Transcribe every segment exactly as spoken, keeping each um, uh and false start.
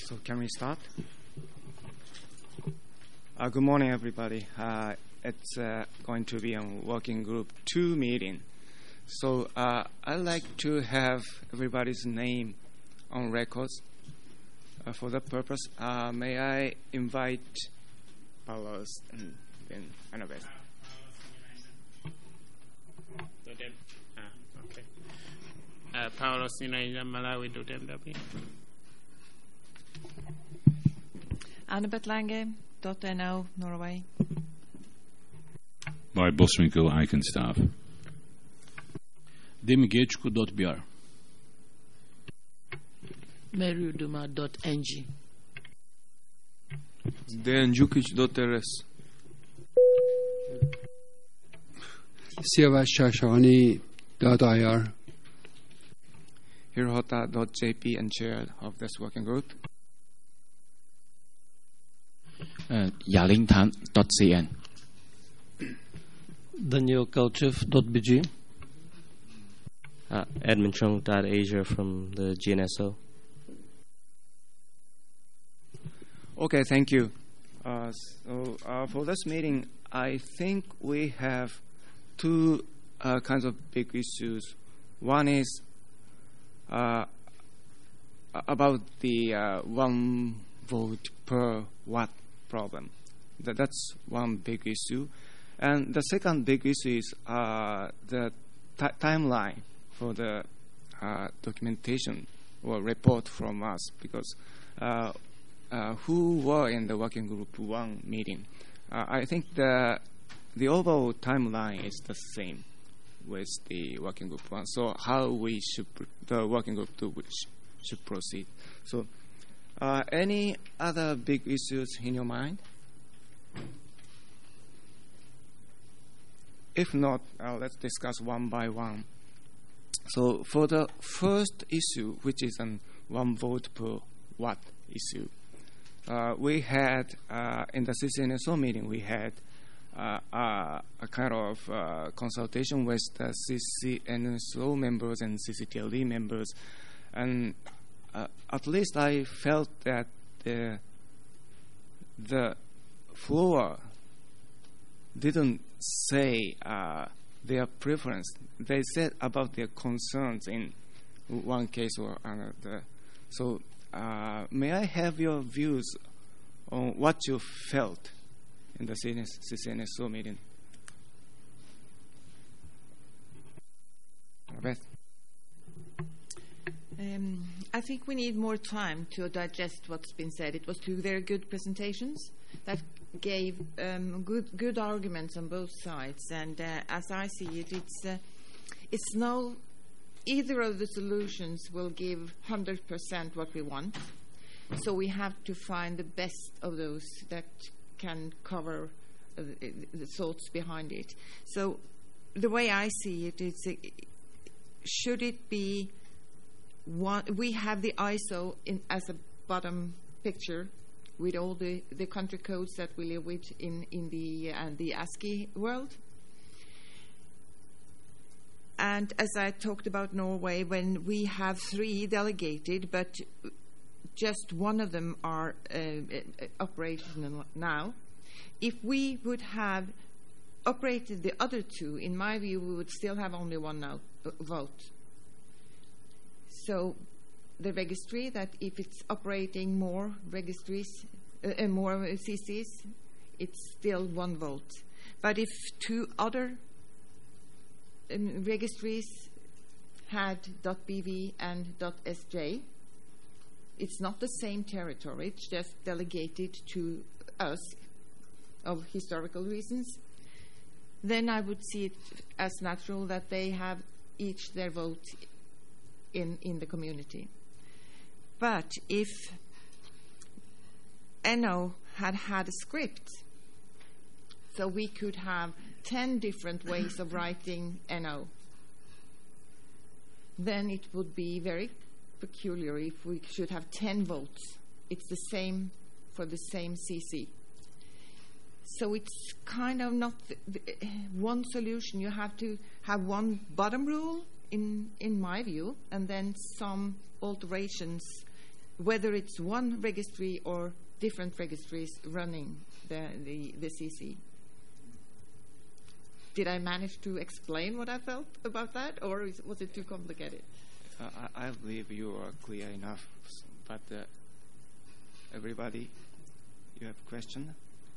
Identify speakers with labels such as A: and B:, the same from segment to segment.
A: So can we start? Uh, good morning, everybody. Uh, it's uh, going to be a working group two meeting. So uh, I'd like to have everybody's name on records. Uh, for that purpose, uh, may I invite Paulus and then Annabeth.
B: Uh, Paolo Sinaida Malawi do dem dabi.
C: Annabeth Lange, .no, Norway.
D: By Boswinkel Eikenstaaf.
E: Dimigechku.br.
F: meruduma.ng.
G: Dejanjukic.rs.
H: siavash-shashani.ir.
A: Hirohota.jp and chair of this working group.
I: Uh, Yalingtan.cn.
J: danielkalchev.bg.
K: Uh, Edmund Chung.Asia from the G N S O.
A: Okay, thank you. Uh, so uh, for this meeting, I think we have two uh, kinds of big issues. One is uh, about the uh, one vote per watt problem. That, that's one big issue. And the second big issue is uh, the t- timeline for the uh, documentation or report from us, because uh, uh, who were in the working group one meeting, uh, I think the the overall timeline is the same with the working group one. So how we should the working group two should proceed. So uh, any other big issues in your mind? If not, uh, let's discuss one by one. So for the first issue, which is an one vote per watt issue, uh, we had uh, in the C C N S O meeting, we had uh, uh, a kind of uh, consultation with the C C N S O members and C C T L D members, and uh, at least I felt that the the floor didn't say uh, their preference. They said about their concerns in one case or another. So uh, may I have your views on what you felt in the C C N S O meeting? Beth?
C: Um, I think we need more time to digest what's been said. It was two very good presentations that gave um, good good arguments on both sides. And uh, as I see it, it's uh, it's no either of the solutions will give one hundred percent what we want. So we have to find the best of those that can cover uh, the, the thoughts behind it. So the way I see it, it's a, should it be one, we have the I S O in, as a bottom picture with all the, the country codes that we live with in, in the uh, the ASCII world. And as I talked about Norway, when we have three delegated, but just one of them are uh, operational now, if we would have operated the other two, in my view, we would still have only one now, uh, vote. So the registry, that if it's operating more registries, uh, uh, more C Cs, it's still one vote. But if two other um, registries had .bv and .sj, it's not the same territory, it's just delegated to us of historical reasons, then I would see it as natural that they have each their vote in, in the community. But if N O had had a script, so we could have ten different ways of writing N O, then it would be very peculiar if we should have ten votes. It's the same for the same C C. So it's kind of not the, the, one solution. You have to have one bottom rule, in in my view, and then some alterations whether it's one registry or different registries running the, the, the C C. Did I manage to explain what I felt about that, or is, was it too complicated?
A: Uh, I, I believe you are clear enough, but uh, everybody, you have a question?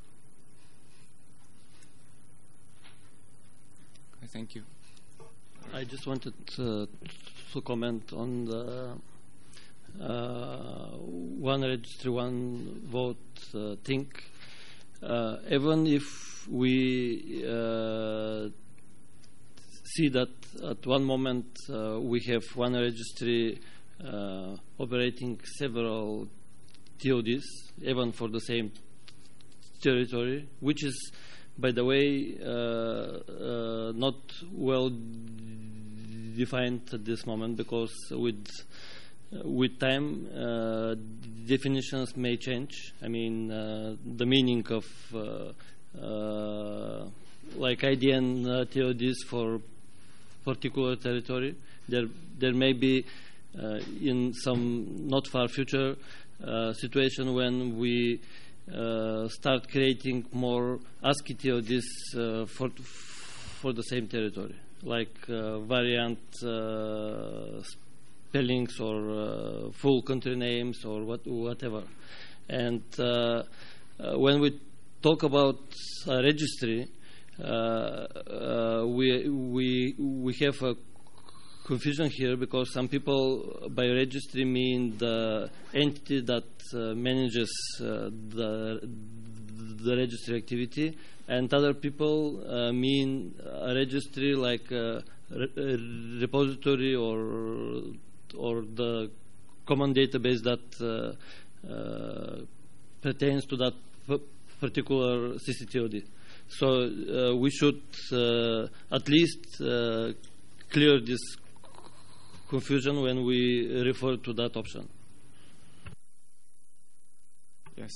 A: Okay, thank you.
J: I just wanted to, to comment on the uh, one registry, one vote uh, thing. Uh, even if we uh, see that at one moment uh, we have one registry uh, operating several T O Ds, even for the same territory, which is, by the way, uh, uh, not well defined at this moment, because with uh, with time uh, definitions may change. I mean, uh, the meaning of uh, uh, like I D N uh, T O Ds for particular territory. There there may be uh, in some not far future uh, situation when we Uh, start creating more ASCII T O Ds uh, for for the same territory, like uh, variant uh, spellings or uh, full country names or what whatever. And uh, uh, when we talk about a registry, uh, uh, we we we have a confusion here, because some people by registry mean the entity that uh, manages uh, the the registry activity, and other people uh, mean a registry like a, re- a repository or or the common database that uh, uh, pertains to that p- particular C C T O D. So uh, we should uh, at least uh, clear this confusion when we refer to that option.
A: Yes.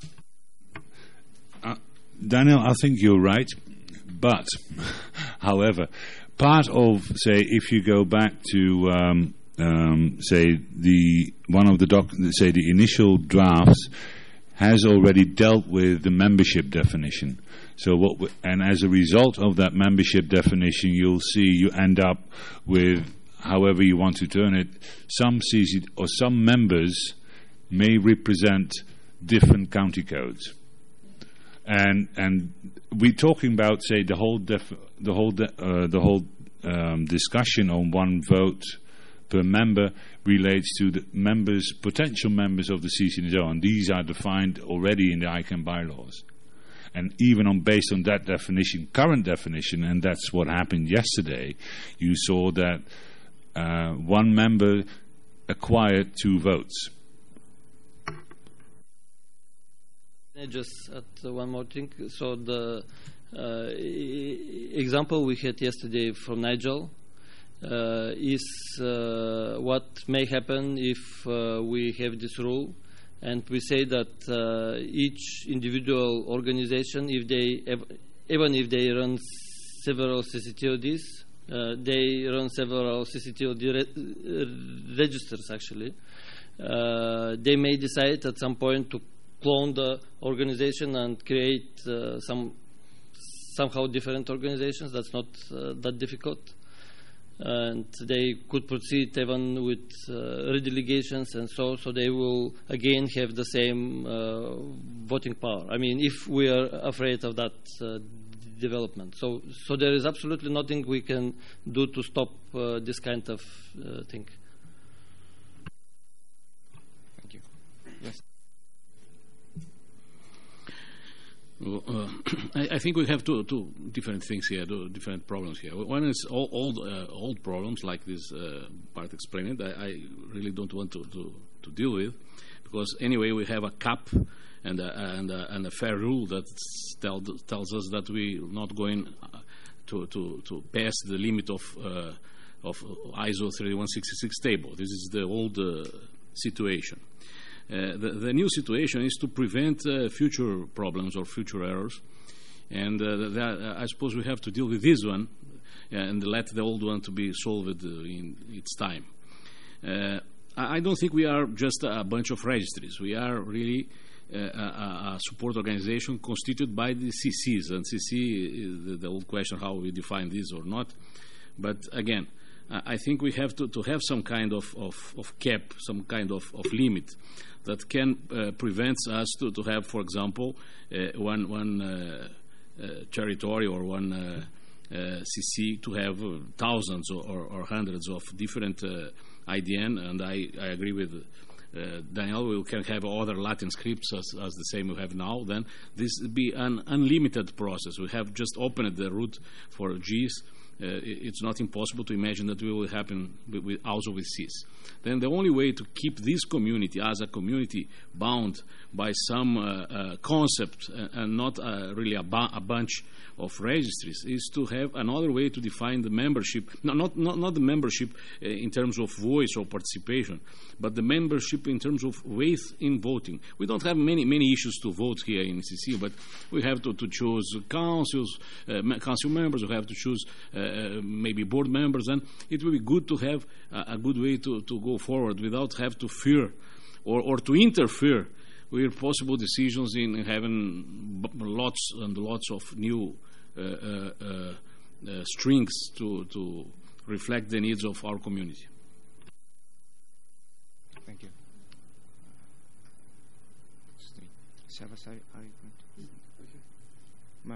D: Uh, Daniel, I think you're right, but, however, part of, say, if you go back to, um, um, say, the one of the doc, say, the initial drafts has already dealt with the membership definition. So what, w- and as a result of that membership definition, you'll see you end up with, however you want to turn it, some C C or some members may represent different county codes, and and we're talking about, say, the whole def, the whole de, uh, the whole um, discussion on one vote per member relates to the members, potential members of the C C N Z O, and these are defined already in the I C A N bylaws. And even on based on that definition, current definition, and that's what happened yesterday, you saw that uh, one member acquired two votes.
J: Just add uh, one more thing. So the uh, e- example we had yesterday from Nigel uh, is uh, what may happen if uh, we have this rule, and we say that uh, each individual organization, if they ev- even if they run several C C T O Ds, uh, they run several C C T O D re- registers actually. Uh, they may decide at some point to clone the organization and create uh, some somehow different organizations. That's not uh, that difficult, and they could proceed even with uh, redelegations and so. So they will again have the same uh, voting power. I mean, if we are afraid of that uh, development, so so there is absolutely nothing we can do to stop uh, this kind of uh, thing.
A: Thank you. Yes.
D: Well, uh, I, I think we have two, two different things here, two different problems here. One is all, old, uh, old problems, like this uh, part explained. I, I really don't want to, to, to deal with, because anyway we have a cap and a, and a, and a fair rule that tell, tells us that we're not going to, to, to pass the limit of uh, of I S O thirty-one sixty-six table. This is the old uh, situation. Uh, the, the new situation is to prevent uh, future problems or future errors, and uh, that, uh, I suppose we have to deal with this one uh, and let the old one to be solved uh, in its time. Uh,
E: I don't think we are just a bunch of registries. We are really uh, a, a support organization constituted by the C Cs. And C C is the, the old question how we define this or not. But again, I think we have to, to have some kind of, of, of cap, some kind of, of limit that can uh, prevent us to, to have, for example, uh, one, one uh, uh, territory or one uh, uh, C C to have uh, thousands or, or, or hundreds of different uh, I D N. And I, I agree with uh, Daniel, we can have other Latin scripts as, as the same we have now. Then this would be an unlimited process. We have just opened the route for Gs. Uh, it's not impossible to imagine that will happen with, with also with Cs. Then the only way to keep this community as a community bound by some uh, uh, concept uh, and not uh, really a, bu- a bunch of registries is to have another way to define the membership, no, not, not, not the membership uh, in terms of voice or participation, but the membership in terms of weight in voting. We don't have many many issues to vote here in C C, but we have to, to choose councils, uh, council members, we have to choose uh, maybe board members, and it will be good to have a, a good way to, to go forward without have to fear or, or to interfere with possible decisions in having b- lots and lots of new uh, uh, uh, uh, strings to, to reflect the needs of our community.
A: Thank you. Sebas, are you going to?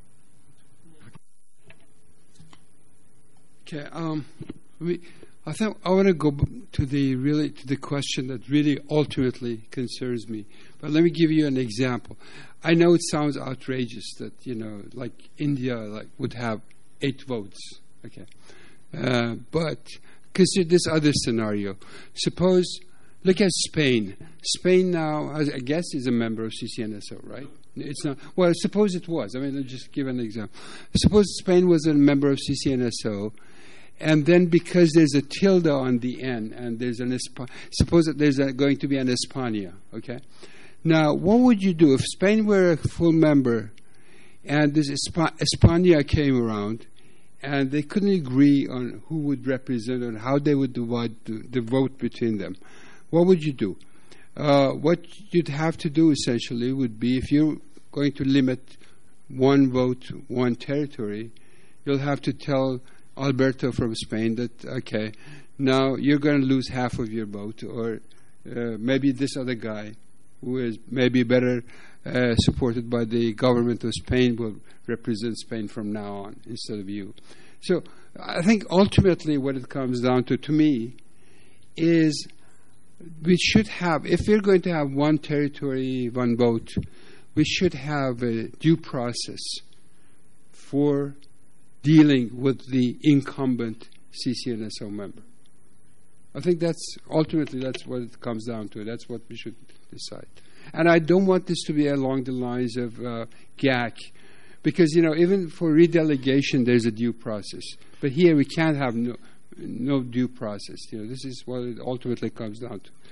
H: Okay. Um, we, I think I want to go to the really to the question that really ultimately concerns me. But let me give you an example. I know it sounds outrageous that you know, like India, like would have eight votes. Okay, uh, but consider this other scenario. Suppose, look at Spain. Spain now, I guess, is a member of C C N S O, right? It's not. Well, suppose it was. I mean, let's just give an example. Suppose Spain was a member of C C N S O. And then because there's a tilde on the end, and there's an Espa- suppose that there's a, going to be an España, okay? Now, what would you do if Spain were a full member, and this Espa- España came around, and they couldn't agree on who would represent and how they would divide the, the vote between them? What would you do? Uh, what you'd have to do essentially would be, if you're going to limit one vote, one territory, you'll have to tell Alberto from Spain that, okay, now you're going to lose half of your vote, or uh, maybe this other guy who is maybe better uh, supported by the government of Spain will represent Spain from now on instead of you. So I think ultimately what it comes down to, to me, is we should have, if we're going to have one territory, one vote, we should have a due process for dealing with the incumbent C C N S O member. I think that's ultimately that's what it comes down to. That's what we should decide. And I don't want this to be along the lines of uh, G A C, because you know even for redelegation there's a due process, but here we can't have no no due process. You know, this is what it ultimately comes down to.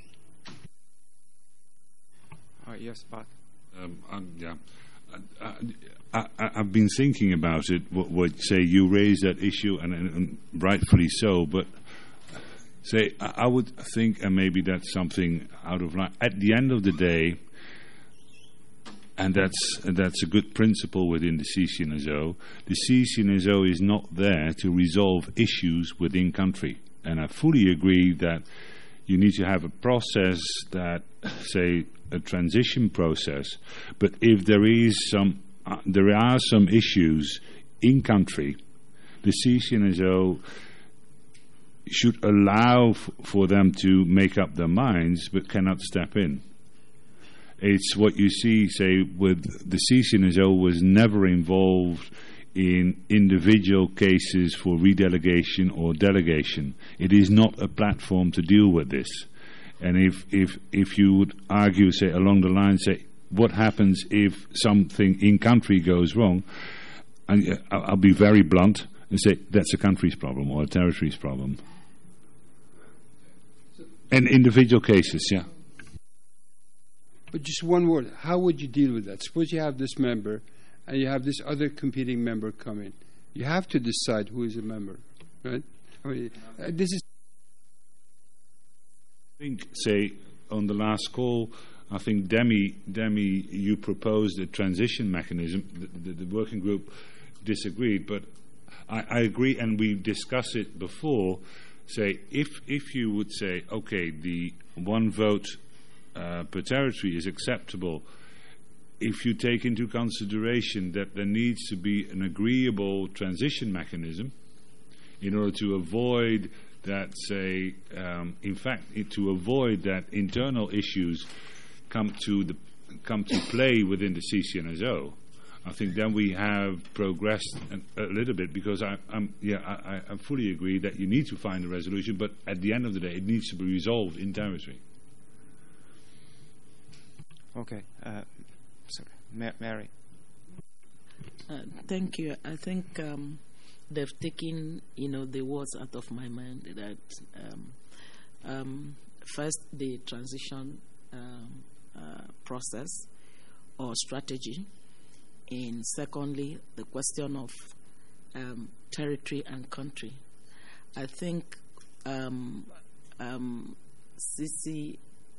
A: Uh, yes, but
D: um, um, yeah. Uh, I, I, I've been thinking about it. What, what say you raised that issue, and, and, and rightfully so. But say I, I would think, and maybe that's something out of line. At the end of the day, and that's and that's a good principle within the C C N S O. The C C N S O is not there to resolve issues within country, and I fully agree that you need to have a process that, say, a transition process. But if there is some, uh, there are some issues in country, the C C N S O should allow f- for them to make up their minds, but cannot step in. It's what you see, say, with the C C N S O was never involved in individual cases for redelegation or delegation. It is not a platform to deal with this. And if, if, if you would argue, say, along the line, say, what happens if something in country goes wrong, and uh, I'll be very blunt and say, that's a country's problem or a territory's problem. In individual cases, yeah.
H: But just one word, how would you deal with that? Suppose you have this member and you have this other competing member come in. You have to decide who is a member, right? I mean, uh, this is
D: think, say, on the last call, I think Demi, Demi, you proposed a transition mechanism. The, the, the working group disagreed, but I, I agree, and we discussed it before. Say, if if you would say, okay, the one vote uh, per territory is acceptable, if you take into consideration that there needs to be an agreeable transition mechanism in order to avoid that, say, um, in fact, it, to avoid that internal issues come to the come to play within the C C N S O, I think then we have progressed an, a little bit, because I, I'm yeah I, I fully agree that you need to find a resolution, but at the end of the day, it needs to be resolved in territory.
A: Okay, uh, sorry, Ma- Mary.
F: Uh, thank you. I think um, they've taken, you know, the words out of my mind. That um, um, first, the transition um, uh, process or strategy, and secondly, the question of um, territory and country. I think um, um, C C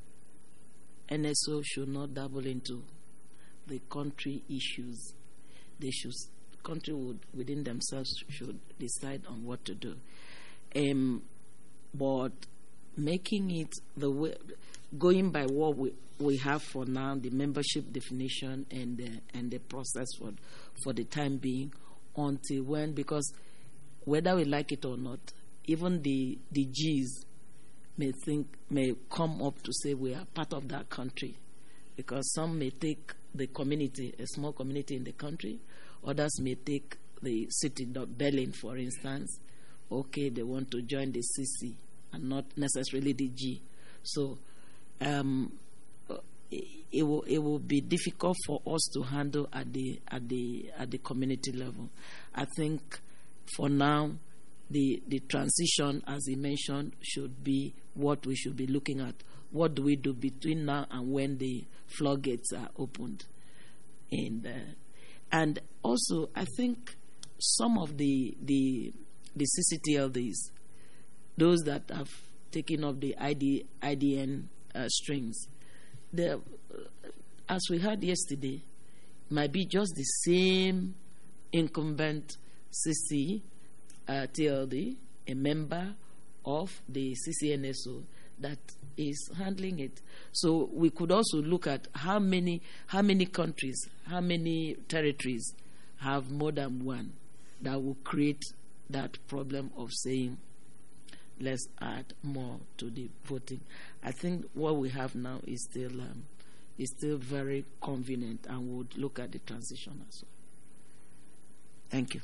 F: N S O should not dabble into the country issues. They should, country would, within themselves should decide on what to do. Um, but making it the way, going by what we, we have for now, the membership definition and the, and the process for for the time being, until when, because whether we like it or not, even the the Gs may think may come up to say we are part of that country, because some may take the community, a small community in the country, others may take the city of Berlin, for instance. Okay, they want to join the C C and not necessarily the G. So um, it, it will it will be difficult for us to handle at the at the at the community level. I think for now, the the transition, as he mentioned, should be what we should be looking at. What do we do between now and when the floodgates are opened? And uh, and also, I think some of the the the C C T L Ds, those that have taken up the I D, I D N uh, strings, uh, as we heard yesterday, might be just the same incumbent C C T L D, a member of the C C N S O, that is handling it. So we could also look at how many how many countries, how many territories have more than one, that will create that problem of saying let's add more to the voting. I think what we have now is still um, is still very convenient, and would look at the transition as well. Thank you.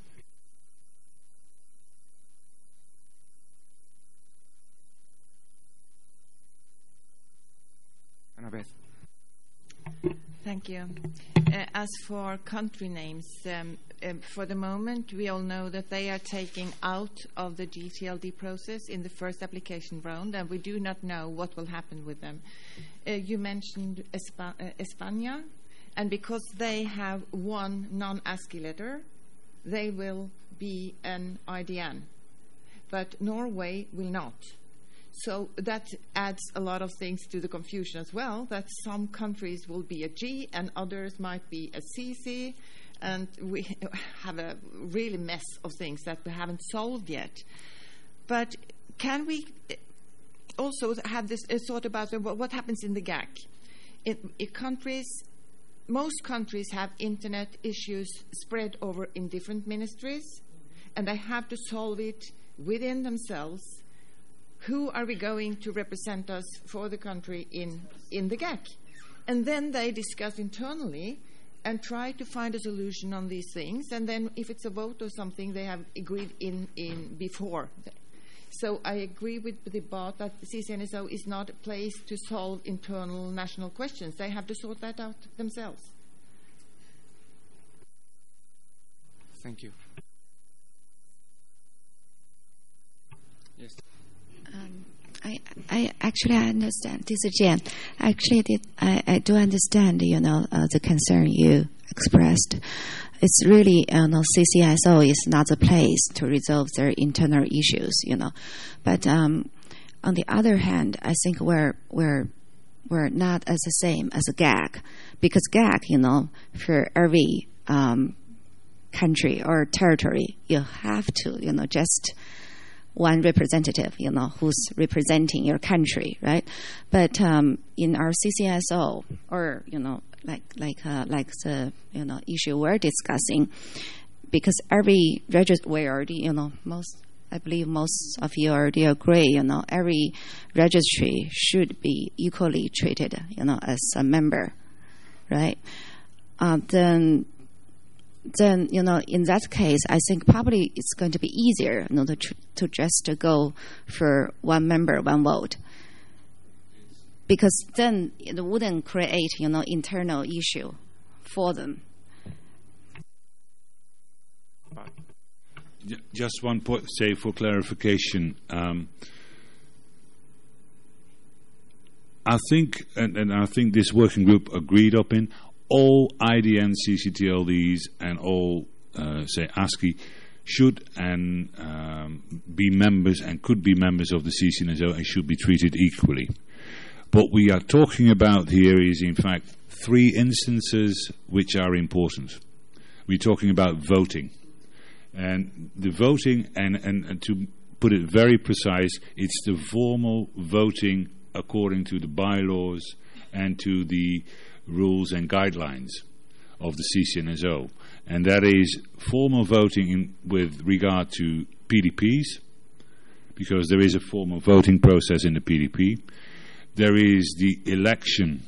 A: Annabeth.
C: Thank you. Uh, as for country names, um, um, for the moment, we all know that they are taking out of the G T L D process in the first application round, and we do not know what will happen with them. Uh, you mentioned Espa- uh, España, and because they have one non-ASCII letter, they will be an I D N, but Norway will not. So that adds a lot of things to the confusion as well, that some countries will be a G and others might be a C C, and we have a really mess of things that we haven't solved yet. But can we also have this uh, thought about uh, what happens in the G A C? In, in countries, most countries have internet issues spread over in different ministries, and they have to solve it within themselves. Who are we going to represent us for the country in, in the G A C? And then they discuss internally and try to find a solution on these things. And then if it's a vote or something, they have agreed in, in before. So I agree with the Bart that the C C N S O is not a place to solve internal national questions. They have to sort that out themselves.
A: Thank you. Yes.
L: Um, I, I actually I understand. This is Jan. Actually, did, I, I do understand. You know, uh, the concern you expressed. It's really, you know, C C S O is not the place to resolve their internal issues. You know, but um, on the other hand, I think we're we're we're not as the same as a G A C, because G A C, you know, for every um, country or territory, you have to, you know, just one representative, you know, who's representing your country, right? But um, in our C C S O, or you know, like like uh, like the you know issue we're discussing, because every regist- we already, you know, most I believe most of you already agree, you know, every registry should be equally treated, you know, as a member, right? Uh, then. Then, you know, in that case, I think probably it's going to be easier, you know, to, tr- to just to go for one member, one vote. Because then it wouldn't create, you know, internal issue for them.
D: Just one point, say, for clarification. Um, I think, and, and I think this working group agreed up in, all I D N C C T L Ds and all, uh, say, ASCII should and um, be members and could be members of the C C N S O and should be treated equally. What we are talking about here is, in fact, three instances which are important. We're talking about voting. And the voting, and, and, and to put it very precise, it's the formal voting according to the bylaws and to the rules and guidelines of the C C N S O, and that is formal voting in, with regard to P D Ps, because there is a formal voting process in the P D P. There is the election,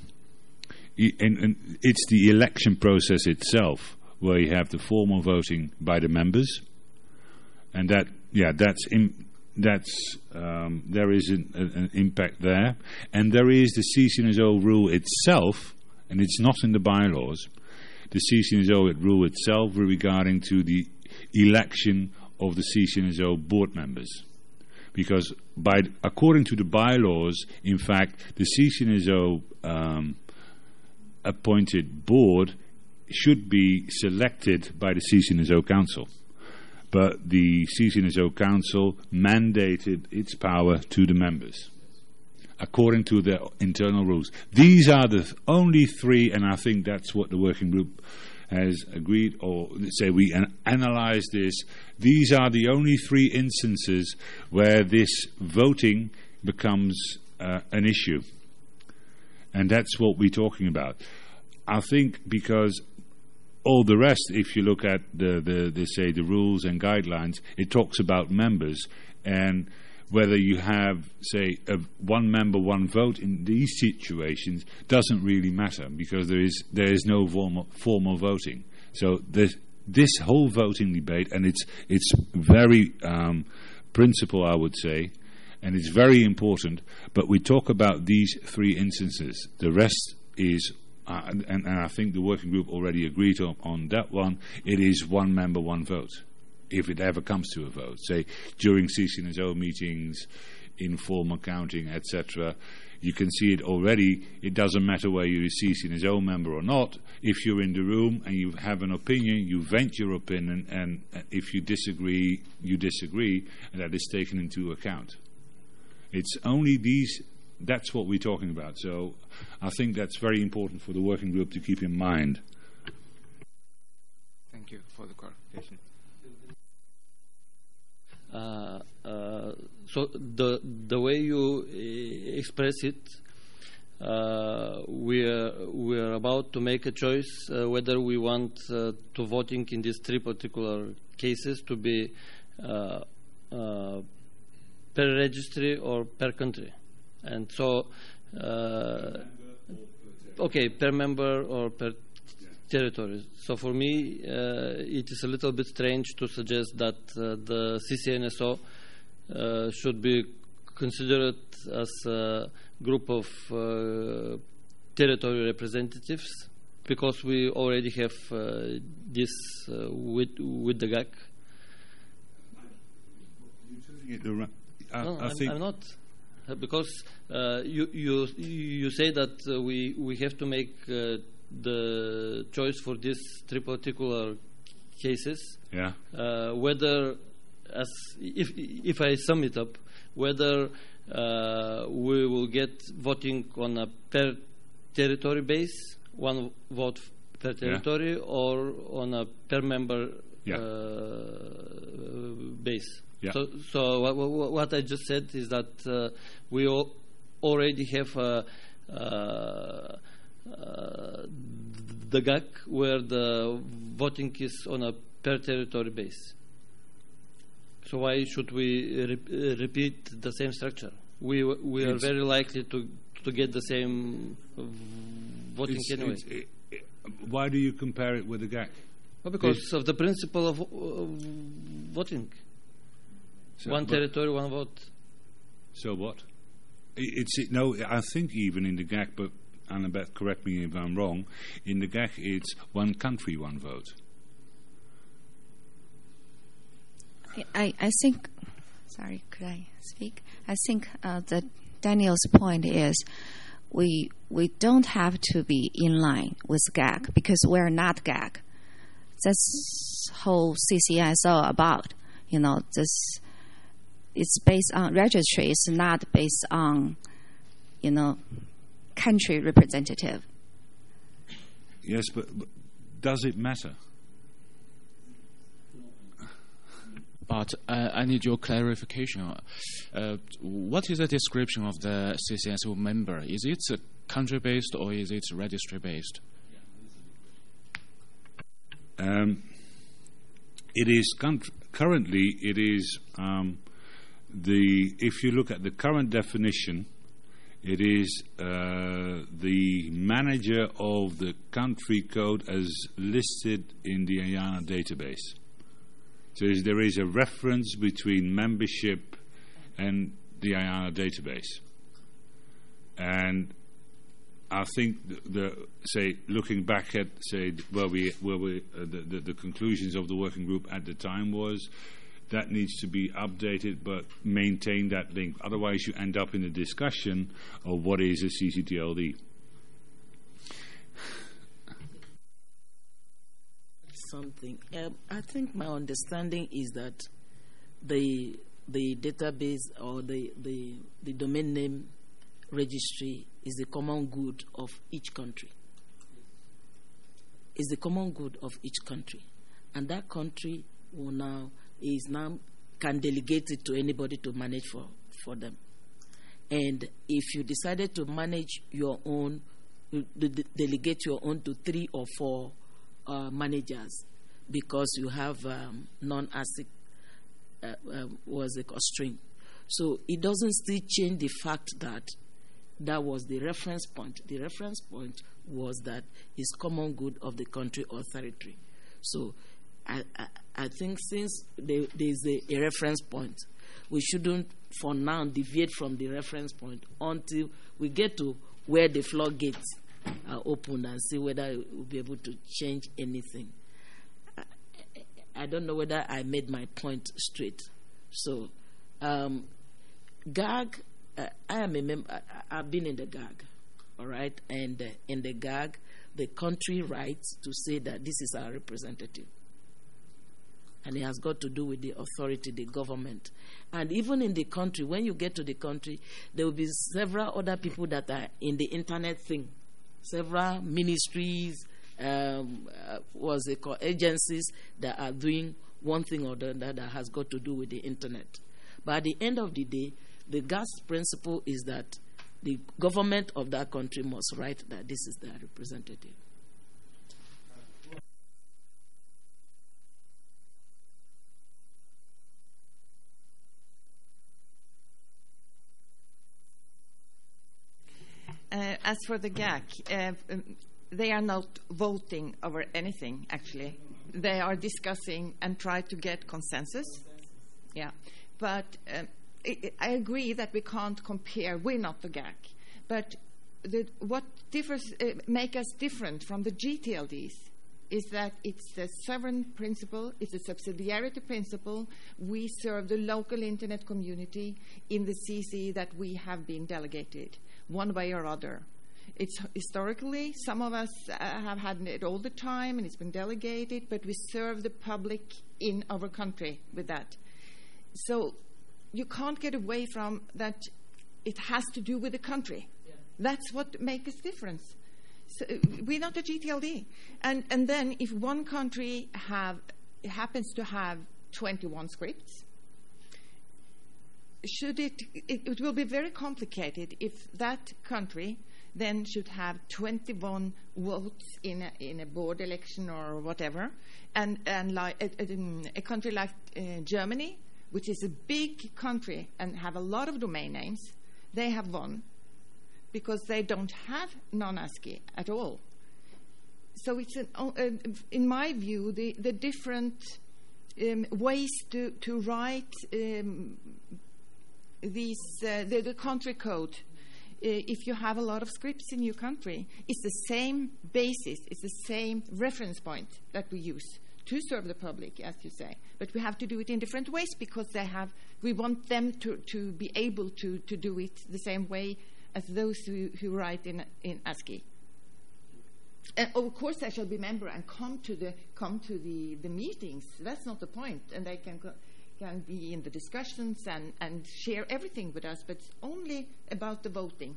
D: and, and it's the election process itself where you have the formal voting by the members, and that, yeah, that's in, that's um, there is an, an impact there, and there is the C C N S O rule itself. And it's not in the bylaws, the C C N S O rule itself regarding to the election of the C C N S O board members. Because by according to the bylaws, in fact, the C C N S O um, appointed board should be selected by the C C N S O Council. But the C C N S O Council mandated its power to the members, according to the internal rules. These are the th- only three, and I think that's what the working group has agreed, or say we an- analyze this. These are the only three instances where this voting becomes uh, an issue. And that's what we're talking about. I think because all the rest, if you look at the, the, the say, the rules and guidelines, it talks about members, and whether you have, say, a one member, one vote in these situations doesn't really matter, because there is there is no formal, formal voting. So this this whole voting debate, and it's it's very um, principle, I would say, and it's very important. But we talk about these three instances. The rest is, uh, and, and I think the working group already agreed on, on that one. It is one member, one vote. If it ever comes to a vote, say during C C N S O meetings, informal counting, et cetera, you can see it already. It doesn't matter whether you're a C C N S O member or not. If you're in the room and you have an opinion, you vent your opinion, and if you disagree, you disagree, and that is taken into account. It's only these, that's what we're talking about. So I think that's very important for the working group to keep in mind.
A: Thank you for the clarification.
J: Uh, uh, so the the way you uh, express it, uh, we are we are about to make a choice uh, whether we want uh, to voting in these three particular cases to be uh, uh, per registry or per country, and so uh, okay, per member or per territories. So for me, uh, it is a little bit strange to suggest that uh, the C C N S O uh, should be considered as a group of uh, territory representatives, because we already have uh, this uh, with with the G A C.
D: I,
J: no,
D: I
J: I'm,
D: think
J: I'm not, uh, because uh, you you you say that uh, we we have to make Uh, the choice for these three particular cases.
D: Yeah.
J: Uh, whether, as if if I sum it up, whether uh, we will get voting on a per territory base, one vote per territory, yeah. or on a per member yeah. uh, base.
D: Yeah.
J: So, so what, what I just said is that uh, we all already have a, uh, uh, the G A C where the voting is on a per territory base. So why should we re- repeat the same structure? We we are it's very likely to to get the same voting
D: it's,
J: anyway.
D: It's, it, it, why do you compare it with the G A C?
J: Well, because it's of the principle of uh, voting. So one territory, one vote.
D: So what? It's it, no. I think even in the G A C, but Annabeth, correct me if I'm wrong. In the G A C, it's one country, one vote.
L: I, I think, sorry, could I speak? I think uh, that Daniel's point is we we don't have to be in line with G A C because we're not G A C. That's whole C C I is all about. You know, this it's based on registry. It's not based on, you know, country representative.
D: Yes, but, but does it matter?
I: But uh, I need your clarification. Uh, what is the description of the C C S O member? Is it uh, country-based or is it registry-based?
D: Um, it is country, currently. It is um, the. If you look at the current definition, it is uh, the manager of the country code as listed in the I A N A database. So there is a reference between membership and the I A N A database. And I think the, the say looking back at say where we where we uh, the, the the conclusions of the working group at the time was that needs to be updated but maintain that link. Otherwise, you end up in a discussion of what is a C C T L D.
F: Something. Um, I think my understanding is that the the database or the, the the domain name registry is the common good of each country. Is the common good of each country, and that country will now is now can delegate it to anybody to manage for for them. And if you decided to manage your own, you de- delegate your own to three or four Uh, managers because you have um, non-ASIC uh, uh, was a constraint. So it doesn't still change the fact that that was the reference point. The reference point was that it's common good of the country or territory. So I, I, I think since there, there's a, a reference point, we shouldn't for now deviate from the reference point until we get to where the floodgates are opened and see whether we'll be able to change anything. I, I don't know whether I made my point straight. So, um, G A G, uh, I am a member. I, I've been in the G A G, all right, and uh, in the G A G, the country writes to say that this is our representative, and it has got to do with the authority, the government, and even in the country, when you get to the country, there will be several other people that are in the internet thing. Several ministries, um, uh, was it called agencies that are doing one thing or the other that has got to do with the internet. But at the end of the day, the G A S principle is that the government of that country must write that this is their representative.
C: Uh, as for the G A C, uh, um, they are not voting over anything, actually. They are discussing and try to get consensus. Yeah. But um, I, I agree that we can't compare. We're not the G A C. But the, what differs, uh, make us different from the G T L Ds is that it's a sovereign principle, it's a subsidiarity principle. We serve the local internet community in the C C that we have been delegated, one way or other. It's historically, some of us uh, have had it all the time and it's been delegated, but we serve the public in our country with that. So you can't get away from that. It has to do with the country. Yeah. That's what makes a difference. So uh, we're not a G T L D, and and then if one country have happens to have twenty-one scripts, should it, it? It will be very complicated if that country then should have twenty-one votes in a, in a board election or whatever, and and like a, a, a country like uh, Germany, which is a big country and have a lot of domain names, they have one because they don't have non-ASCII at all. So it's an, uh, in my view the the different um, ways to to write um, these uh, the, the country code. If you have a lot of scripts in your country, it's the same basis, it's the same reference point that we use to serve the public, as you say. But we have to do it in different ways because they have. We want them to, to be able to, to do it the same way as those who, who write in in ASCII. And of course, they shall be member and come to the come to the, the meetings. That's not the point, and they can. Go, can be in the discussions and, and share everything with us, but it's only about the voting.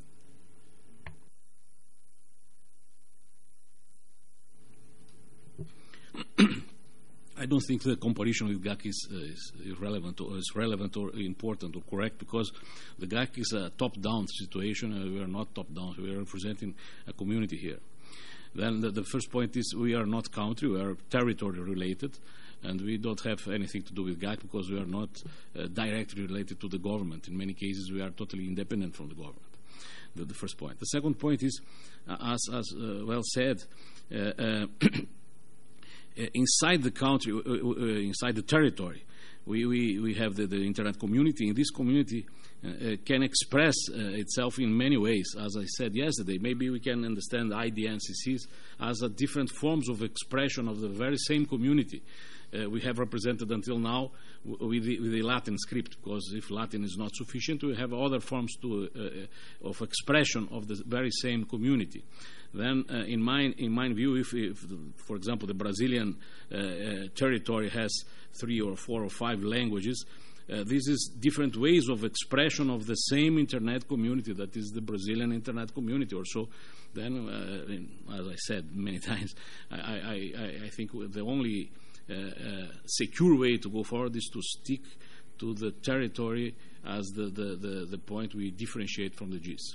E: I don't think the comparison with G A C is, uh, is irrelevant or is relevant or important or correct, because the G A C is a top-down situation and we are not top-down. We are representing a community here. Then the, the first point is we are not country, we are territory related. And we don't have anything to do with G A C because we are not uh, directly related to the government. In many cases, we are totally independent from the government. The, the first point. The second point is, uh, as, as uh, well said, uh, uh, inside the country, uh, uh, inside the territory, we, we, we have the, the internet community. And this community uh, uh, can express uh, itself in many ways. As I said yesterday, maybe we can understand I D N C Cs as a different forms of expression of the very same community. Uh, we have represented until now w- with, the, with the Latin script, because if Latin is not sufficient, we have other forms to, uh, of expression of the very same community. Then, uh, in my in my view, if, if for example, the Brazilian uh, uh, territory has three or four or five languages, uh, this is different ways of expression of the same internet community, that is the Brazilian internet community or so. Then, uh, in, as I said many times, I, I, I, I think the only Uh, uh, secure way to go forward is to stick to the territory as the, the, the, the point we differentiate from the Gs.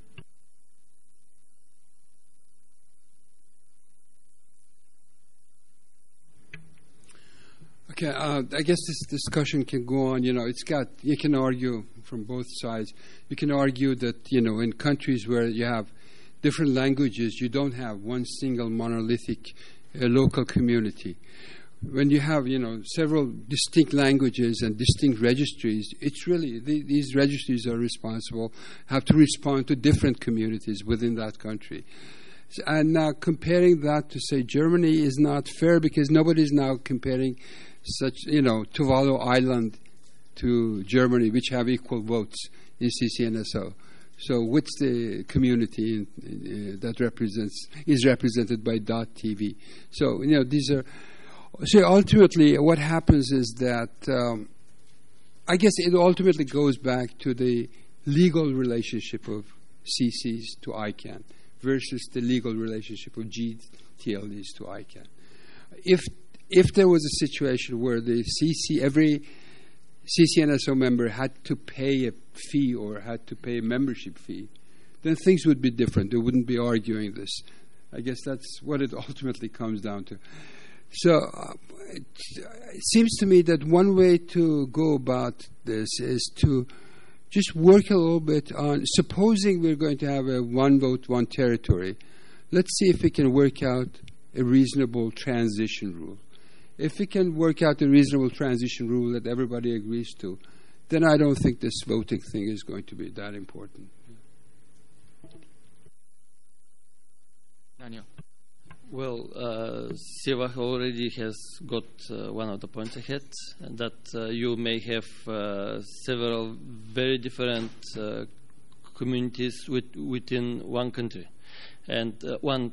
H: Okay, uh, I guess this discussion can go on. You know, it's got, you can argue from both sides. You can argue that, you know, in countries where you have different languages, you don't have one single monolithic uh, local community. When you have, you know, several distinct languages and distinct registries, it's really, the, these registries are responsible, have to respond to different communities within that country. And now comparing that to, say, Germany is not fair, because nobody's now comparing such, you know, Tuvalu Island to Germany, which have equal votes in C C N S O. So what's the community in, uh, that represents, is represented by .tv? So, you know, these are... So ultimately, what happens is that um, I guess it ultimately goes back to the legal relationship of C Cs to I CANN versus the legal relationship of G T L Ds to I CANN. If if there was a situation where the C C, every C C N S O member had to pay a fee or had to pay a membership fee, then things would be different. They wouldn't be arguing this. I guess that's what it ultimately comes down to. So uh, it, it seems to me that one way to go about this is to just work a little bit on, supposing we're going to have a one vote, one territory, let's see if we can work out a reasonable transition rule. If we can work out a reasonable transition rule that everybody agrees to, then I don't think this voting thing is going to be that important.
I: Daniel.
J: Well, uh, Siva already has got uh, one of the points ahead, that uh, you may have uh, several very different uh, communities with, within one country and uh, one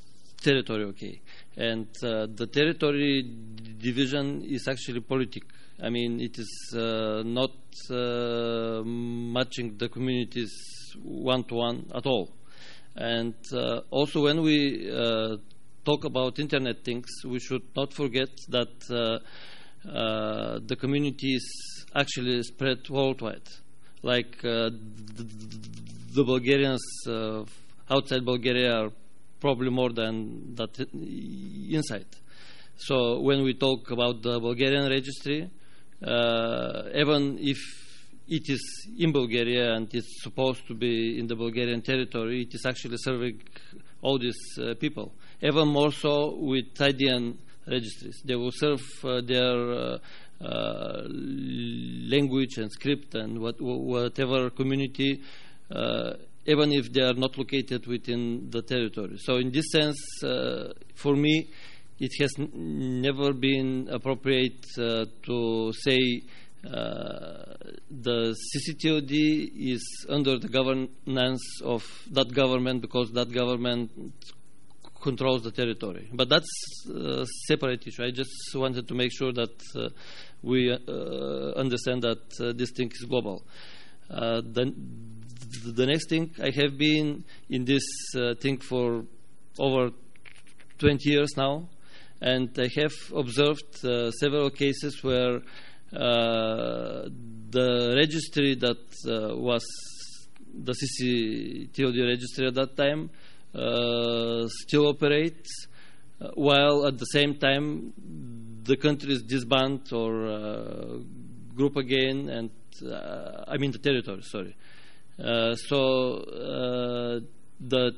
J: territory, okay. And uh, the territory division is actually politic I mean, it is uh, not uh, matching the communities one-to-one at all. And uh, also when we uh, talk about Internet things, we should not forget that uh, uh, the community is actually spread worldwide. Like uh, the, the Bulgarians uh, outside Bulgaria are probably more than that inside. So when we talk about the Bulgarian registry, uh, even if it is in Bulgaria and it's supposed to be in the Bulgarian territory, it is actually serving all these uh, people. Even more so with I D N registries. They will serve uh, their uh, uh, language and script and what, whatever community, uh, even if they are not located within the territory. So in this sense, uh, for me, it has n never been appropriate uh, to say uh, the C C T O D is under the governance of that government because that government controls the territory. But that's a separate issue. I just wanted to make sure that uh, we uh, understand that uh, this thing is global. Uh, the, the next thing, I have been in this uh, thing for over twenty years now, and I have observed uh, several cases where uh, the registry that uh, was the C C T O D registry at that time uh, still operates, uh, while at the same time the country is disbanded or uh, group again, and uh, I mean the territory, sorry. Uh, so uh, the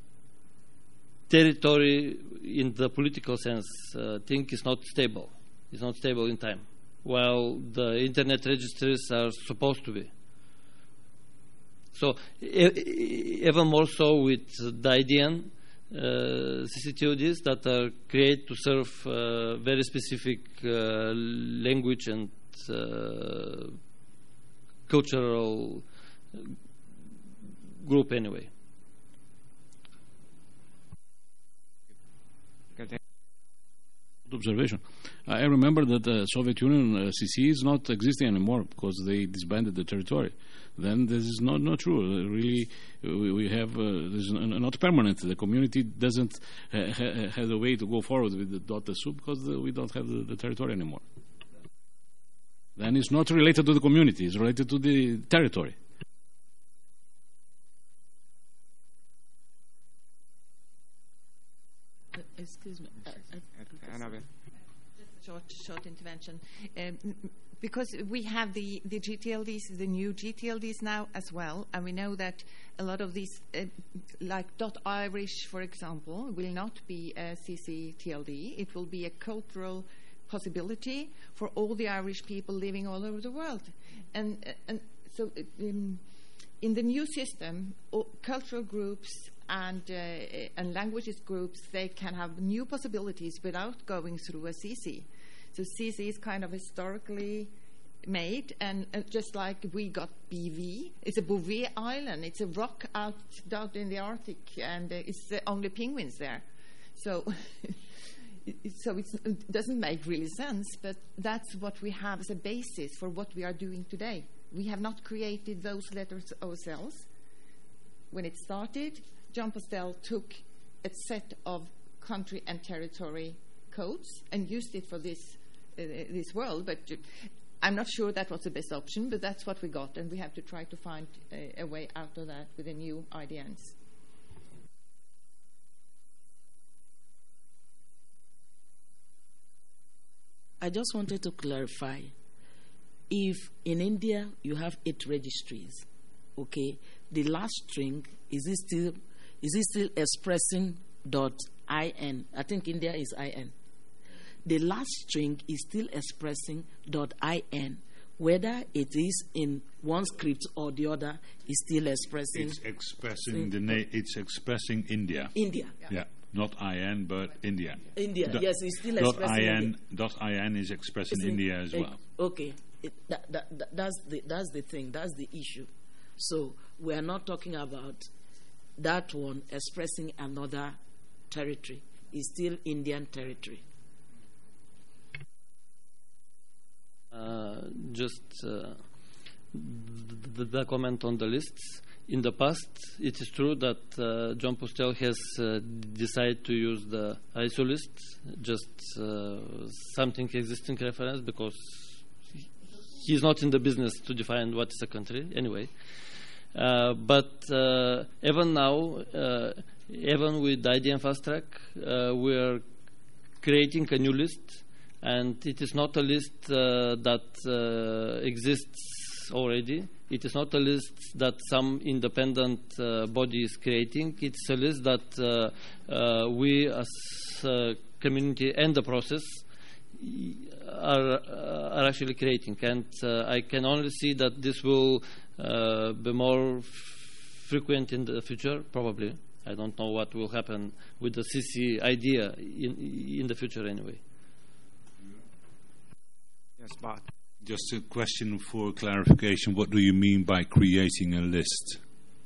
J: territory in the political sense uh, thing is not stable. It's not stable in time, while the internet registries are supposed to be. So e even more so with the I D N uh, C C T O Ds that are created to serve uh, very specific uh, language and uh, cultural group anyway.
E: Observation. I remember that the Soviet Union uh, C C is not existing anymore because they disbanded the territory. Then this is not not true. Uh, really, we, we have uh, this is not permanent. The community doesn't ha ha have a way to go forward with the Dota Sub because the, we don't have the, the territory anymore. Then it's not related to the community. It's related to the territory.
F: Excuse me. I, I,
C: Short, short intervention. Um, because we have the, the G T L Ds, the new G T L Ds now as well, and we know that a lot of these, uh, like .irish, for example, will not be a C C T L D. It will be a cultural possibility for all the Irish people living all over the world. And, and so um, in the new system, cultural groups and, uh, and languages groups, they can have new possibilities without going through a C C. So C C is kind of historically made, and uh, just like we got B V, it's a Bouvet Island. It's a rock out, out in the Arctic, and uh, it's the only penguins there. So, so it's, it doesn't make really sense, but that's what we have as a basis for what we are doing today. We have not created those letters ourselves. When it started, John Postel took a set of country and territory codes and used it for this uh, this world. But uh, I'm not sure that was the best option, but that's what we got, and we have to try to find a, a way out of that with the new I D Ns.
F: I just wanted to clarify. If in India you have eight registries, okay, the last string, is it still is it still expressing dot in? I think India is in. The last string is still expressing dot in. Whether it is in one script or the other, is still expressing.
D: It's expressing the na It's expressing India.
F: India.
D: Yeah. yeah. Not in, but India.
F: India.
D: Dot,
F: yes, it's still
D: dot
F: expressing.
D: in,
F: India.
D: Dot in is expressing
F: in,
D: India as well.
F: Okay. It, that, that, that, that's the that's the thing. That's the issue. So we are not talking about that one expressing another territory. It's still Indian territory.
J: Uh, just uh, the, the comment on the lists. In the past, it is true that uh, John Postel has uh, decided to use the I S O list, just uh, something existing reference, because he's not in the business to define what is a country anyway. Uh, but uh, even now, uh, even with I D M Fast Track, uh, we are creating a new list, and it is not a list uh, that uh, exists already. It is not a list that some independent uh, body is creating. It's a list that uh, uh, we as a community and the process are, uh, are actually creating. And uh, I can only see that this will uh, be more f frequent in the future, probably. I don't know what will happen with the C C idea in, in the future anyway.
A: Yes, but
D: just a question for clarification. What do you mean by creating a list?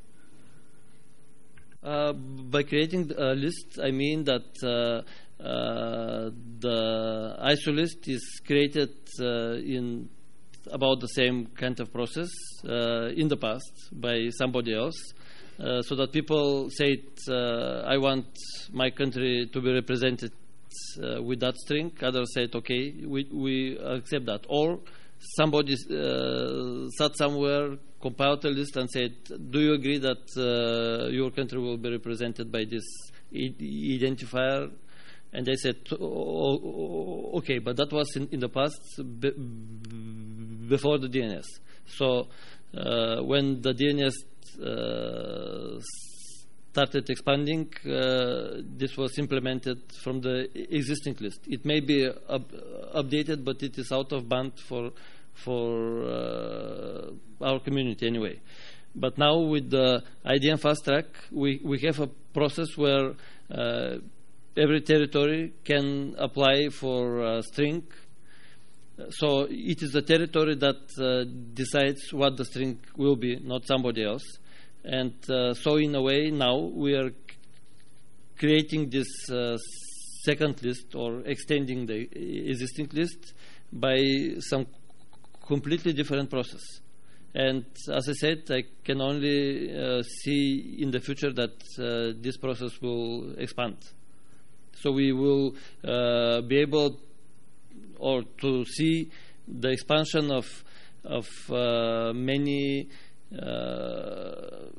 J: Uh, by creating a list, I mean that uh, uh, the I S O list is created uh, in about the same kind of process uh, in the past by somebody else, uh, so that people say, uh, I want my country to be represented uh, with that string. Others said, okay, we, we accept that. Or somebody uh, sat somewhere, compiled a list and said, do you agree that uh, your country will be represented by this identifier? And they said, oh, okay, but that was in, in the past, be, before the D N S. So uh, when the D N S uh, started expanding, uh, this was implemented from the existing list. It may be up, updated, but it is out of band for for uh, our community anyway. But now with the I D M Fast Track, we, we have a process where uh, every territory can apply for a string. So it is the territory that uh, decides what the string will be, not somebody else. And uh, so in a way now we are creating this uh, second list or extending the existing list by some completely different process. And as I said, I can only uh, see in the future that uh, this process will expand. So we will uh, be able or to see the expansion of, of uh, many Uh,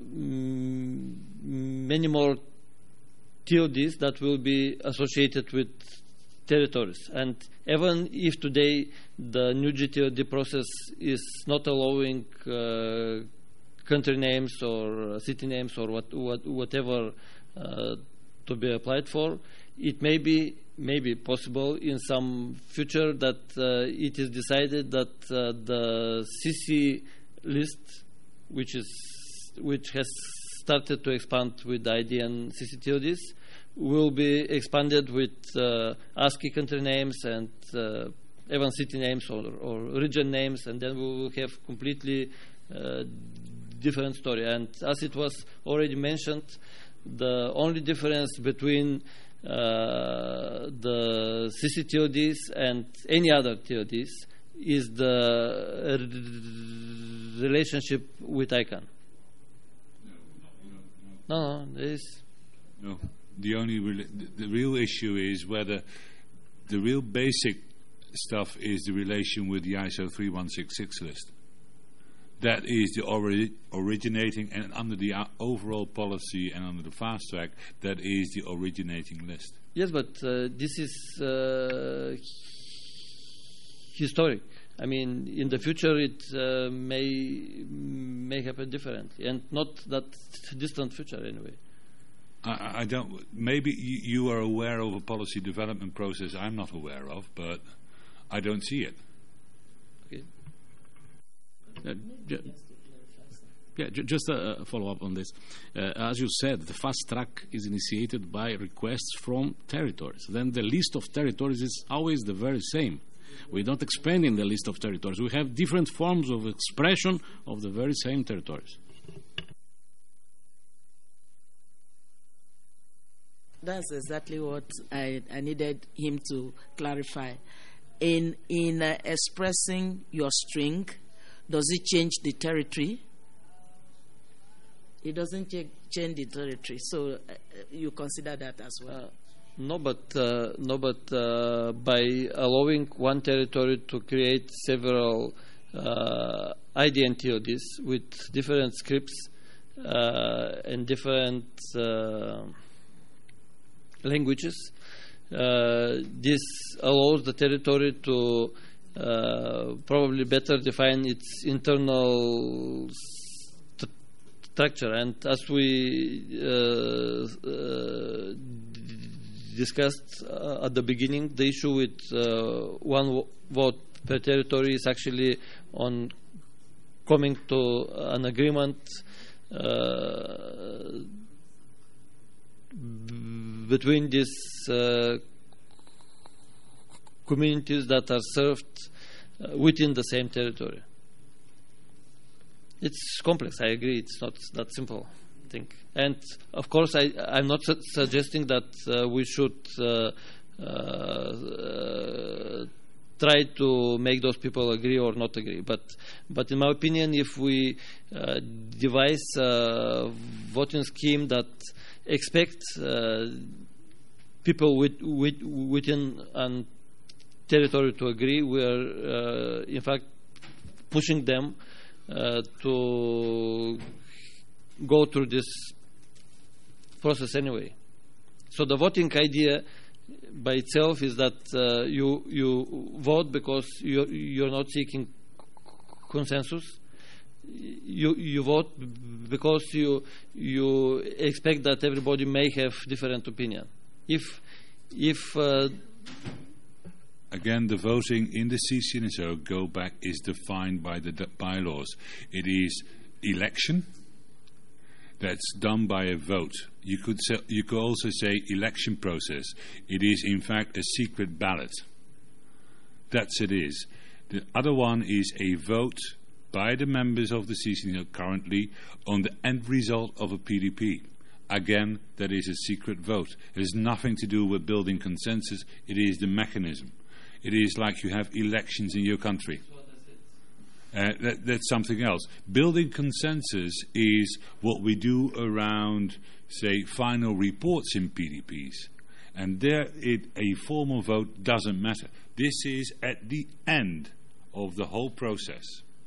J: many more T O Ds that will be associated with territories. And even if today the new G T O D process is not allowing uh, country names or city names or what, what, whatever uh, to be applied for, it may be maybe possible in some future that uh, it is decided that uh, the C C list, which is which has started to expand with I D and C C T O Ds, will be expanded with uh, ASCII country names and uh, even city names or, or region names, and then we will have completely uh, different story. And as it was already mentioned, the only difference between uh, the C C T O Ds and any other T O Ds is the relationship with I C A N. No, no, there is.
D: No, the only re the, the real issue is whether the real basic stuff is the relation with the I S O three one six six list. That is the ori originating, and under the overall policy and under the fast track, that is the originating list.
J: Yes, but uh, this is uh, historic. I mean, in the future it uh, may may happen differently, and not that distant future anyway.
D: I, I don't. Maybe you, you are aware of a policy development process I'm not aware of, but I don't see it.
J: Okay.
E: Uh, ju yeah, ju just a follow up on this. Uh, as you said, the fast track is initiated by requests from territories. Then the list of territories is always the very same. We don't expand in the list of territories. We have different forms of expression of the very same territories.
F: That's exactly what I, I needed him to clarify. in in uh, expressing your strength, does it change the territory? It doesn't ch- change the territory, so uh, you consider that as well.
J: Uh, no, but uh, no, but uh, by allowing one territory to create several uh, I D N T O Ds with different scripts uh, and different uh, languages, uh, this allows the territory to uh, probably better define its internal st- structure. And as we uh, uh, discussed uh, at the beginning, the issue with uh, one w- vote per territory is actually on coming to an agreement uh, between these uh, communities that are served uh, within the same territory. It's complex, I agree. It's not that simple, I think. And, of course, I, I'm not su- suggesting that uh, we should uh, uh, uh, try to make those people agree or not agree. But, but in my opinion, if we uh, devise a voting scheme that expects uh, people with, with, within a territory to agree, we are, uh, in fact, pushing them uh, to go through this process anyway. So the voting idea by itself is that uh, you you vote because you you're not seeking consensus. You you vote because you you expect that everybody may have different opinion. If if uh,
D: Again, the voting in the C C N S O, go back, is defined by the d- bylaws. It is election that's done by a vote. You could say, you could also say election process. It is in fact a secret ballot. That's it is. The other one is a vote by the members of the C C N S O currently on the end result of a P D P. Again, that is a secret vote. It has nothing to do with building consensus. It is the mechanism. It is like you have elections in your country. Uh, that, that's something else. Building consensus is what we do around, say, final reports in P D Ps. And there, it, a formal vote doesn't matter. This is at the end of the whole process.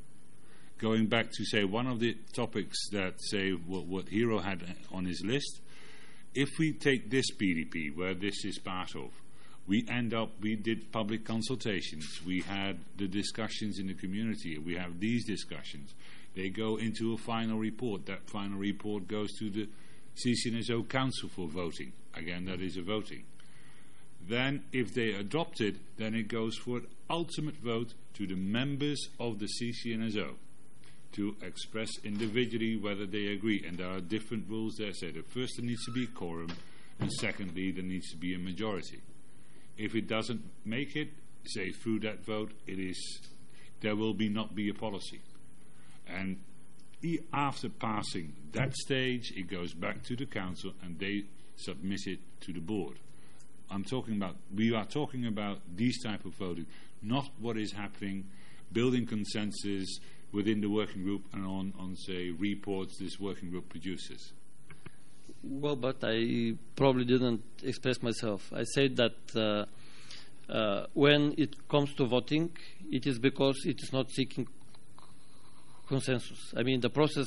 D: Going back to, say, one of the topics that, say, what, what Hero had on his list, if we take this P D P, where this is part of, we end up, we did public consultations, we had the discussions in the community, we have these discussions. They go into a final report. That final report goes to the C C N S O Council for voting. Again, that is a voting. Then, if they adopt it, then it goes for an ultimate vote to the members of the C C N S O to express individually whether they agree. And there are different rules there. Say that first there needs to be a quorum, and secondly there needs to be a majority. If it doesn't make it, say through that vote, it is there will be not be a policy. And e- after passing that stage, it goes back to the council and they submit it to the board. I'm talking about, we are talking about these type of voting, not what is happening, building consensus within the working group and on, on say, reports this working group produces.
J: Well, but I probably didn't express myself. I said that uh, uh, when it comes to voting, it is because it is not seeking consensus. I mean, the process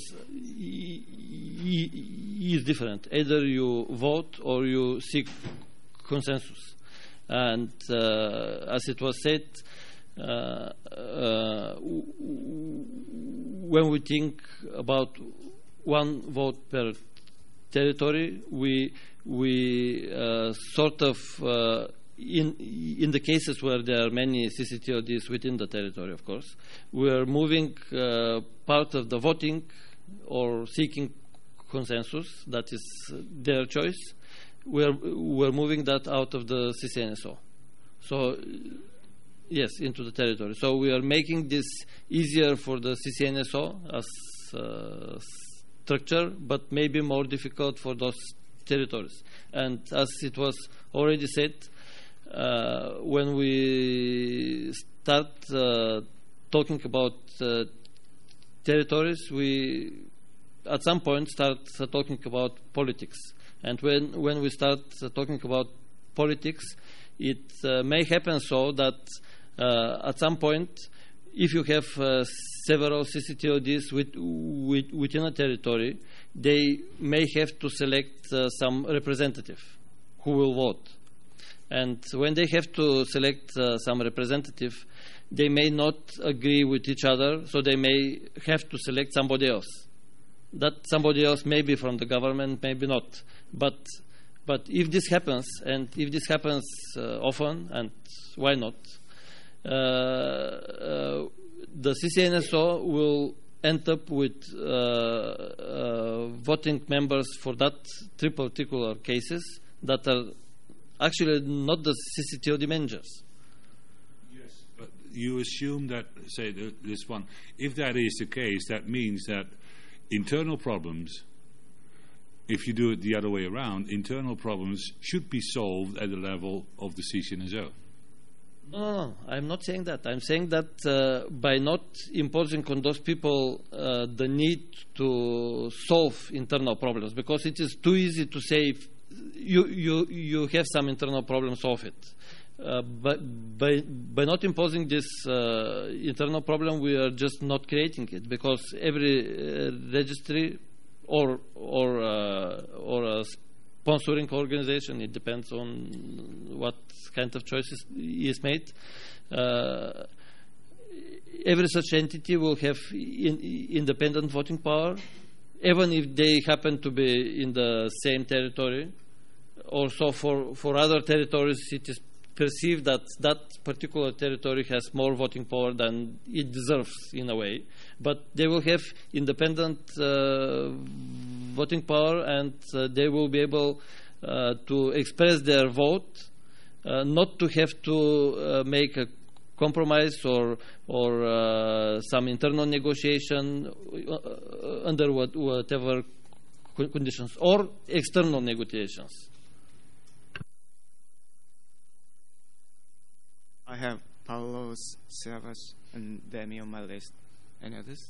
J: is different. Either you vote or you seek consensus. And uh, as it was said, uh, uh, when we think about one vote per territory, we we uh, sort of uh, in in the cases where there are many C C T O Ds within the territory, of course, we are moving uh, part of the voting or seeking consensus. That is their choice. We are we are moving that out of the C C N S O. So yes, into the territory. So we are making this easier for the C C N S O as uh, structure, but maybe more difficult for those territories. And as it was already said, uh, when we start uh, talking about uh, territories, we at some point start uh, talking about politics. And when, when we start uh, talking about politics, it uh, may happen so that uh, at some point, if you have uh, several C C T O Ds with, with, within a territory, they may have to select uh, some representative who will vote. And when they have to select uh, some representative, they may not agree with each other, so they may have to select somebody else. That somebody else may be from the government, maybe not. But, but if this happens, and if this happens uh, often, and why not, uh, uh, the C C N S O will end up with uh, uh, voting members for that three particular cases that are actually not the C C T O D managers.
D: Yes, but you assume that, say, the, this one, if that is the case, that means that internal problems, if you do it the other way around, internal problems should be solved at the level of the C C N S O.
J: No, no, no, I'm not saying that. I'm saying that uh, by not imposing on those people uh, the need to solve internal problems, because it is too easy to say, if you, you, you have some internal problem, solve it. Uh, but by, by not imposing this uh, internal problem, we are just not creating it, because every uh, registry or, or, uh, or a sponsoring organization, it depends on what kind of choices is made. Uh, every such entity will have in, independent voting power, even if they happen to be in the same territory. Also, for, for other territories, it is perceived that that particular territory has more voting power than it deserves, in a way. But they will have independent uh, voting power, and uh, they will be able uh, to express their vote, uh, not to have to uh, make a compromise or or uh, some internal negotiation uh, under what, whatever conditions, or external negotiations.
A: I have Paulos, Servas, and Demi on my list. Any others?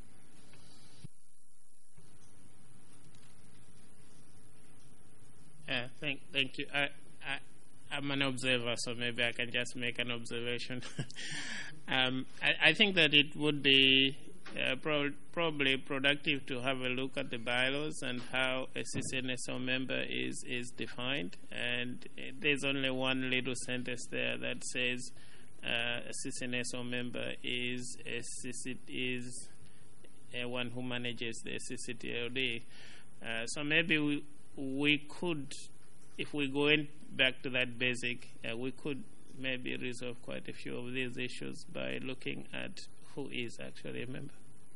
B: Uh, thank, thank you. I, I, I'm an observer, so maybe I can just make an observation. um, I, I think that it would be uh, pro- probably productive to have a look at the bylaws and how a C C N S O member is, is defined. And uh, there's only one little sentence there that says uh, a C C N S O member is a C C, is a one who manages the C C T O D. Uh, so maybe we we could, if we go in back to that basic, uh, we could maybe resolve quite a few of these issues by looking at who is actually a member.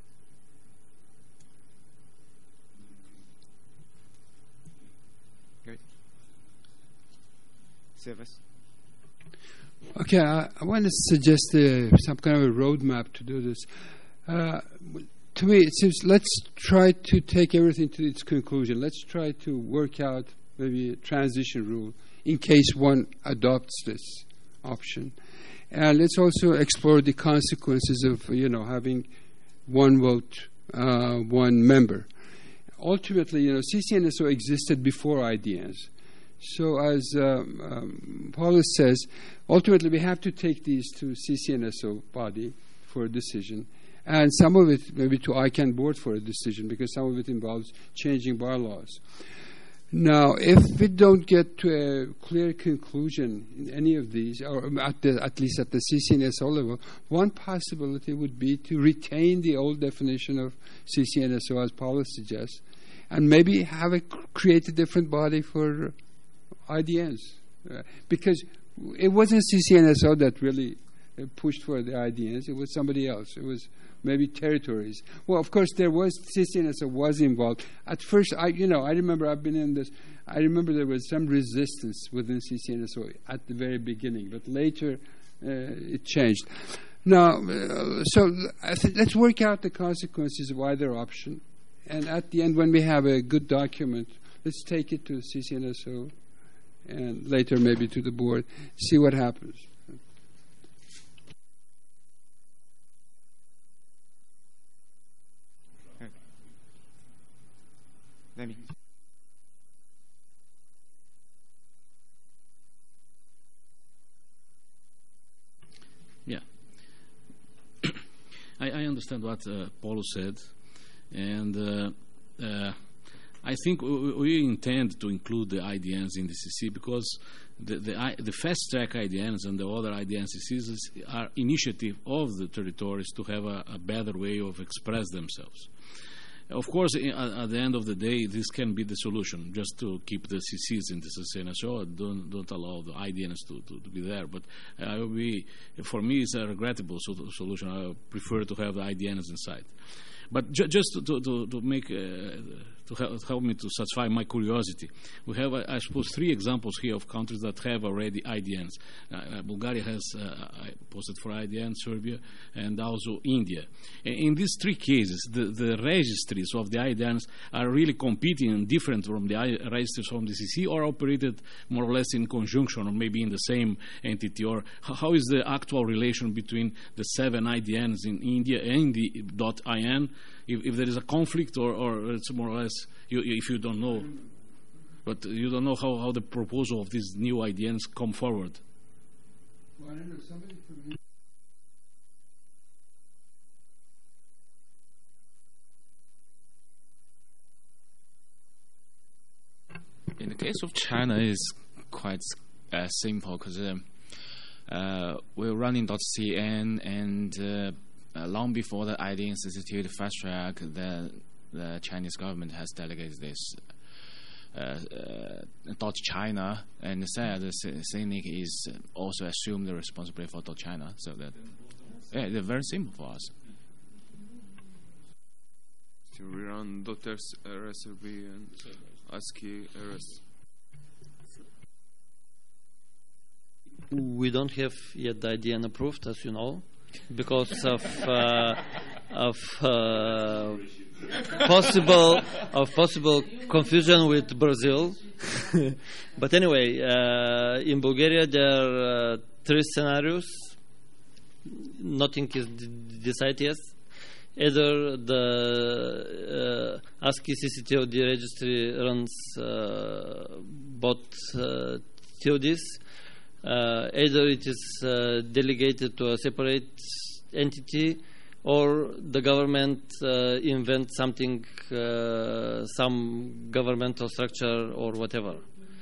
A: Great. Service.
H: Okay, I, I want to suggest uh, some kind of a roadmap to do this. Uh, to me, it seems let's try to take everything to its conclusion. Let's try to work out maybe a transition rule in case one adopts this option. And let's also explore the consequences of, you know, having one vote, uh, one member. Ultimately, you know, C C N S O existed before I D Ns. So as um, um, Paulus says, ultimately we have to take these to C C N S O body for a decision, and some of it maybe to I C A N board for a decision, because some of it involves changing bylaws. Now, if we don't get to a clear conclusion in any of these, or at, the, at least at the C C N S O level, one possibility would be to retain the old definition of C C N S O, as Paulus suggests, and maybe have a create a different body for I D Ns, uh, because it wasn't C C N S O that really uh, pushed for the I D Ns. It was somebody else. It was maybe territories. Well, of course, there was C C N S O was involved. At first, I you know I remember I've been in this. I remember there was some resistance within C C N S O at the very beginning, but later uh, it changed. Now, uh, so I th- let's work out the consequences of either option, and at the end, when we have a good document, let's take it to C C N S O and later maybe to the board, see what happens.
A: Let me.
E: Yeah. I, I understand what uh, Paulo said, and uh, uh, I think we, we intend to include the I D Ns in the C C because the, the, I, the fast-track I D Ns and the other I D N C Cs are initiative of the territories to have a, a better way of express themselves. Of course, at, at the end of the day, this can be the solution, just to keep the C Cs in the C C N S O, don't, don't allow the I D Ns to, to, to be there. But I will be, for me, it's a regrettable so, solution. I prefer to have the I D Ns inside. But ju just to, to, to make, uh, to help, help me to satisfy my curiosity, we have, uh, I suppose, three examples here of countries that have already I D Ns. Uh, uh, Bulgaria has uh, posted for I D N, Serbia, and also India. In, in these three cases, the, the registries of the I D Ns are really competing and different from the I registries from the C C, or operated more or less in conjunction, or maybe in the same entity, or how is the actual relation between the seven I D Ns in India and the .in? If, if there is a conflict, or, or it's more or less, you, if you don't know, but you don't know how, how the proposal of these new I D Ns come forward.
H: Well, I don't know, somebody from you.
I: In the case of China, it's quite uh, simple because um, uh, we're running .cn, and uh, uh, long before the I D N Institute fast track, the the Chinese government has delegated this uh, uh, .china, and said the C N I C is also assumed the responsibility for .china. So that yeah, they're very simple for us.
G: To rerun .rsrb and ASCII rs.
J: We don't have yet the I D N approved, as you know, because of uh, of uh, possible of possible confusion with Brazil. But anyway, uh, in Bulgaria there are uh, three scenarios. Nothing is d decided yet. Either the uh, ASCII C C T O D registry runs uh, both uh, T O Ds. Uh, either it is uh, delegated to a separate entity, or the government uh, invents something, uh, some governmental structure or whatever.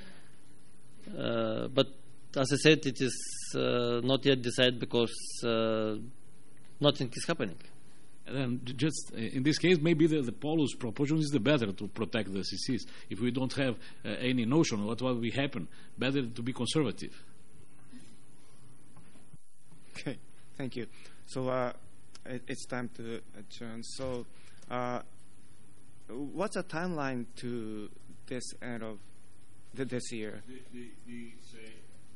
J: Uh, but as I said, it is uh, not yet decided because uh, nothing is happening.
E: And then just uh, in this case, maybe the, the Paulo's proposition is the better to protect the C Cs. If we don't have uh, any notion of what will happen, better to be conservative.
A: Okay, thank you. So uh, it, it's time to adjourn. So uh, what's the timeline to this end of the, this year?
D: The, the, the, say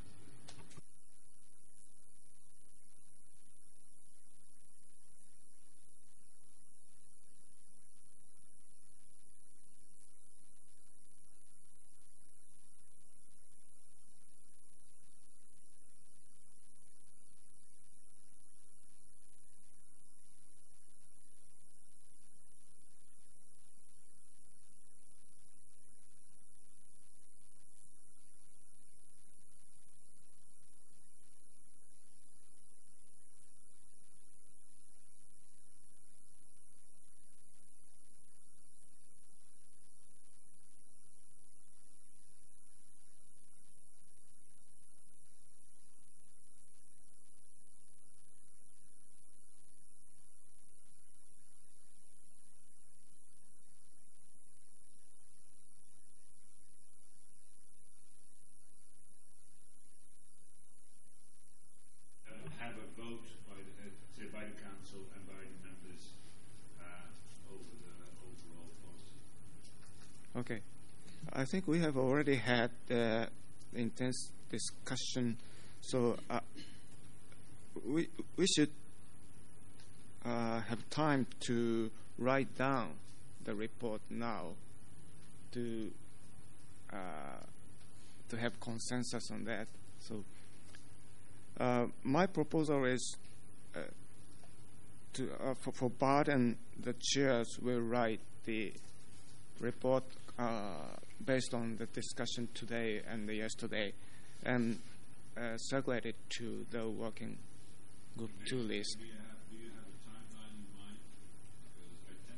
A: Okay. I think we have already had uh, intense discussion, so uh, we we should uh, have time to write down the report now to uh, to have consensus on that. So uh, my proposal is uh, to uh, for, for Bart and the chairs will write the report uh, based on the discussion today and the yesterday, and uh, circulate it to the working group two list.
D: Do you have, do you have a timeline in mind? Because I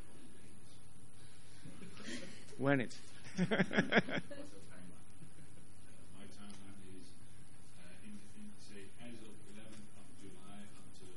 D: tend to have
A: When it?
D: What's the timeline? My timeline is, uh, in, in, say, as of eleventh of July until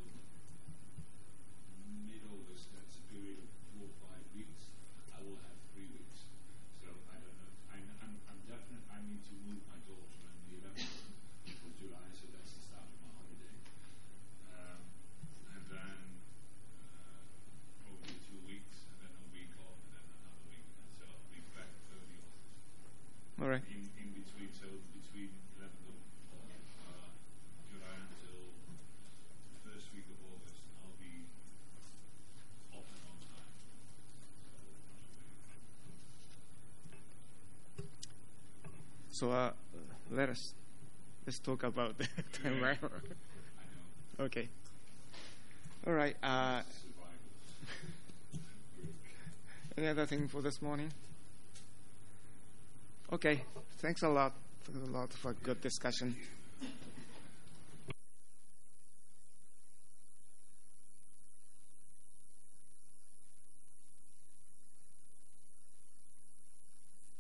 D: mid-August, that's a period of four or five weeks, I will have three weeks. So I don't know. I'm, I'm, I'm definite. I need to move my daughter on the eleventh of July, so that's the start of my holiday. Um, and then uh, probably two weeks, and then a week off, and then another week. And so I'll be back thirty August.
A: All right.
D: In, in between, so between eleventh of uh, July until the first week of August, I'll be off and on time.
A: So uh, let us let's talk about the timeline. Okay. All right. Uh, any other thing for this morning? Okay. Thanks a lot. Thanks a lot for good discussion.